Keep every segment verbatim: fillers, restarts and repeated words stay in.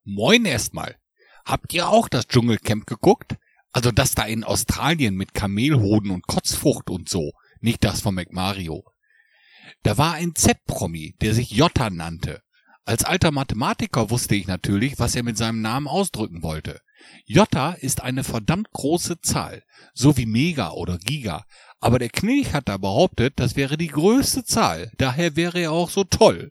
Moin erstmal. Habt ihr auch das Dschungelcamp geguckt? Also das da in Australien mit Kamelhoden und Kotzfrucht und so. Nicht das von McMario. Da war ein Z-Promi, der sich Jota nannte. Als alter Mathematiker wusste ich natürlich, was er mit seinem Namen ausdrücken wollte. Jota ist eine verdammt große Zahl, so wie Mega oder Giga. Aber der Knilch hat da behauptet, das wäre die größte Zahl, daher wäre er auch so toll.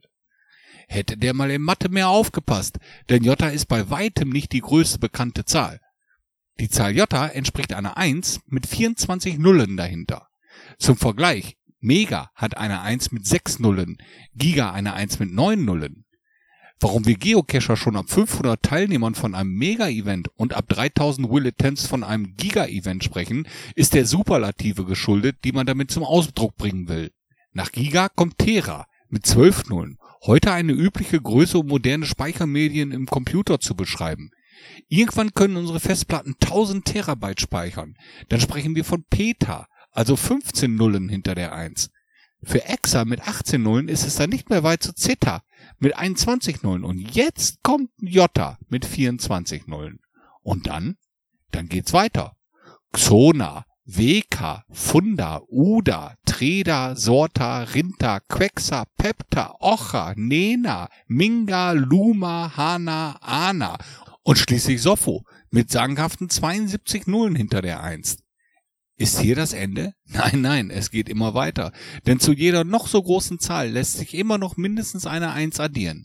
Hätte der mal in Mathe mehr aufgepasst, denn Jota ist bei weitem nicht die größte bekannte Zahl. Die Zahl Jota entspricht einer eins mit vierundzwanzig Nullen dahinter. Zum Vergleich, Mega hat eine eins mit sechs Nullen, Giga eine eins mit neun Nullen. Warum wir Geocacher schon ab fünfhundert Teilnehmern von einem Mega-Event und ab dreitausend Will-Attempts von einem Giga-Event sprechen, ist der Superlative geschuldet, die man damit zum Ausdruck bringen will. Nach Giga kommt Tera mit zwölf Nullen, heute eine übliche Größe, um moderne Speichermedien im Computer zu beschreiben. Irgendwann können unsere Festplatten tausend Terabyte speichern. Dann sprechen wir von Peta, also fünfzehn Nullen hinter der eins. Für Exa mit achtzehn Nullen ist es dann nicht mehr weit zu Zeta mit einundzwanzig Nullen. Und jetzt kommt Jota mit vierundzwanzig Nullen. Und dann? Dann geht's weiter. Xona, Weka, Funda, Uda, Treda, Sorta, Rinta, Quexa, Pepta, Ocha, Nena, Minga, Luma, Hana, Ana und schließlich Sofo mit sagenhaften zweiundsiebzig Nullen hinter der eins. Ist hier das Ende? Nein, nein, es geht immer weiter, denn zu jeder noch so großen Zahl lässt sich immer noch mindestens eine eins addieren.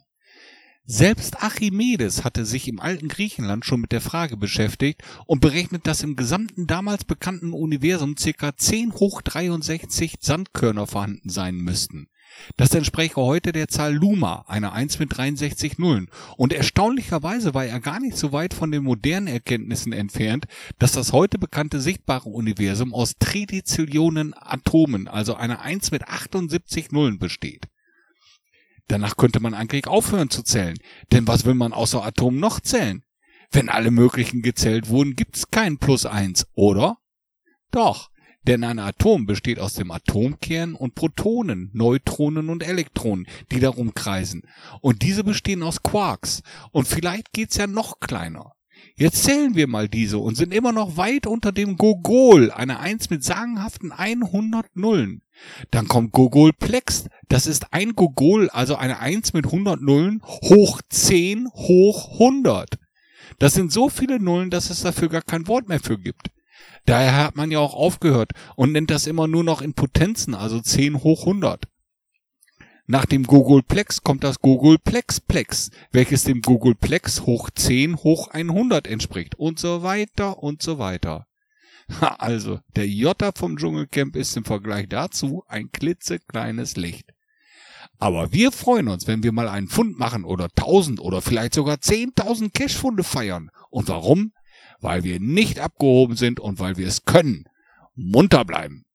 Selbst Archimedes hatte sich im alten Griechenland schon mit der Frage beschäftigt und berechnet, dass im gesamten damals bekannten Universum ca. zehn hoch dreiundsechzig Sandkörner vorhanden sein müssten. Das entspräche heute der Zahl Luma, einer eins mit dreiundsechzig Nullen. Und erstaunlicherweise war er gar nicht so weit von den modernen Erkenntnissen entfernt, dass das heute bekannte sichtbare Universum aus Tridezillionen Atomen, also einer eins mit achtundsiebzig Nullen besteht. Danach könnte man eigentlich aufhören zu zählen, denn was will man außer Atomen noch zählen? Wenn alle möglichen gezählt wurden, gibt's kein Plus eins, oder? Doch. Denn ein Atom besteht aus dem Atomkern und Protonen, Neutronen und Elektronen, die darum kreisen. Und diese bestehen aus Quarks. Und vielleicht geht's ja noch kleiner. Jetzt zählen wir mal diese und sind immer noch weit unter dem Gogol, eine eins mit sagenhaften hundert Nullen. Dann kommt Gogolplex, das ist ein Gogol, also eine eins mit hundert Nullen, hoch zehn, hoch hundert. Das sind so viele Nullen, dass es dafür gar kein Wort mehr für gibt. Daher hat man ja auch aufgehört und nennt das immer nur noch in Potenzen, also zehn hoch hundert. Nach dem Gogolplex kommt das Gogolplexplex, welches dem Gogolplex hoch zehn hoch hundert entspricht und so weiter und so weiter. Ha, also, der Jota vom Dschungelcamp ist im Vergleich dazu ein klitzekleines Licht. Aber wir freuen uns, wenn wir mal einen Fund machen oder tausend oder vielleicht sogar zehntausend Cashfunde feiern. Und warum? Weil wir nicht abgehoben sind und weil wir es können. Munter bleiben.